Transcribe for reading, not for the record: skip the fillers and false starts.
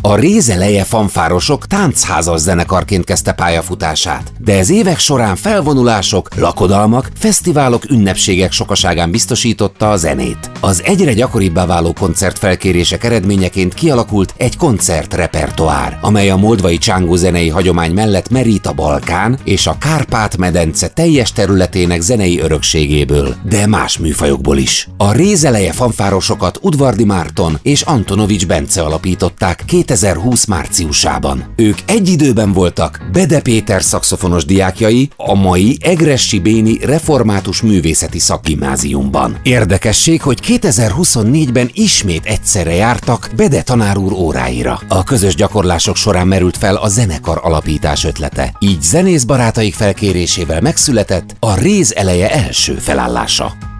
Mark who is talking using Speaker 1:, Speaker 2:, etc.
Speaker 1: A Rézeleje fanfárosok táncházas zenekarként kezdte pályafutását, de ez évek során felvonulások, lakodalmak, fesztiválok, ünnepségek sokaságán biztosította a zenét. Az egyre gyakoribbá váló koncertfelkérések eredményeként kialakult egy koncertrepertoár, amely a moldvai csángó zenei hagyomány mellett merít a Balkán és a Kárpát-medence teljes területének zenei örökségéből, de más műfajokból is. A Rézeleje fanfárosokat Udvardi Márton és Antonovics Bence alapították 2020 márciusában. Ők egy időben voltak Bede Péter szaxofonos diákjai a mai Egressi Béni Református Művészeti Szakgimnáziumban. Érdekesség, hogy 2024-ben ismét egyszerre jártak Bede tanár úr óráira. A közös gyakorlások során merült fel a zenekar alapítás ötlete, így zenész barátaik felkérésével megszületett a Rézeleje első felállása.